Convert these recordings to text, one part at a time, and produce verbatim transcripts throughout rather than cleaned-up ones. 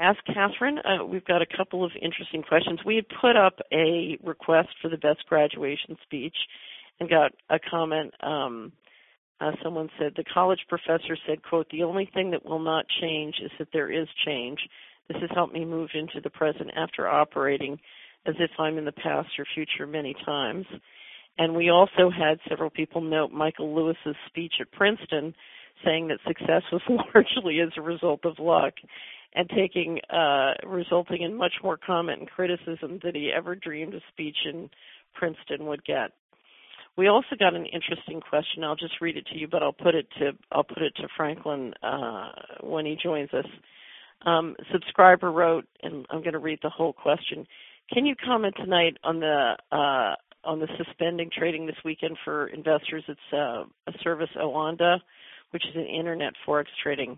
Ask Catherine. Uh, we've got a couple of interesting questions. We had put up a request for the best graduation speech and got a comment. Um, uh, someone said, the college professor said, quote, the only thing that will not change is that there is change. This has helped me move into the present after operating as if I'm in the past or future many times. And we also had several people note Michael Lewis's speech at Princeton saying that success was largely as a result of luck and taking, uh, resulting in much more comment and criticism than he ever dreamed a speech in Princeton would get. We also got an interesting question. I'll just read it to you, but I'll put it to I'll put it to Franklin uh, when he joins us. Um, subscriber wrote, and I'm going to read the whole question. Can you comment tonight on the uh, on the suspending trading this weekend for investors? It's uh, a service, Oanda, which is an internet forex trading.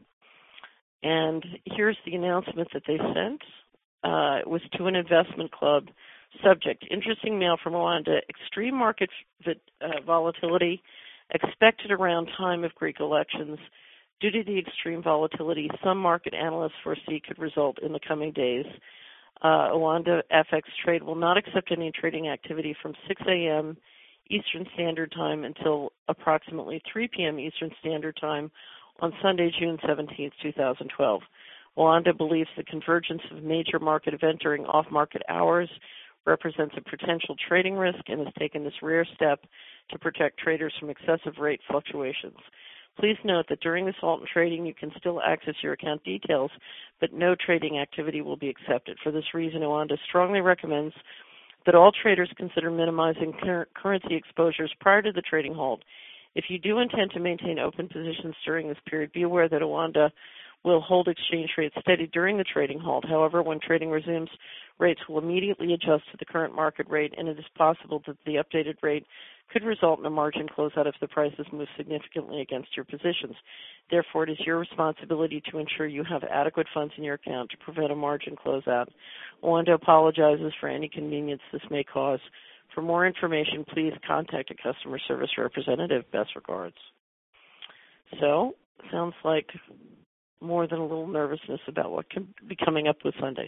And here's the announcement that they sent. Uh, it was to an investment club. Subject, interesting mail from Oanda. Extreme market uh, volatility expected around time of Greek elections. Due to the extreme volatility, some market analysts foresee could result in the coming days. Uh, Oanda F X Trade will not accept any trading activity from six a.m. Eastern Standard Time until approximately three p.m. Eastern Standard Time on Sunday, June seventeenth, twenty twelve. Oanda believes the convergence of major market event during off-market hours represents a potential trading risk and has taken this rare step to protect traders from excessive rate fluctuations. Please note that during this alternate trading, you can still access your account details, but no trading activity will be accepted. For this reason, Oanda strongly recommends that all traders consider minimizing cur- currency exposures prior to the trading halt. If you do intend to maintain open positions during this period, be aware that Oanda will hold exchange rates steady during the trading halt. However, when trading resumes, rates will immediately adjust to the current market rate, and it is possible that the updated rate could result in a margin closeout if the prices move significantly against your positions. Therefore, it is your responsibility to ensure you have adequate funds in your account to prevent a margin closeout. Oanda apologizes for any inconvenience this may cause. For more information, please contact a customer service representative. Best regards. So, sounds like more than a little nervousness about what can be coming up with Sunday.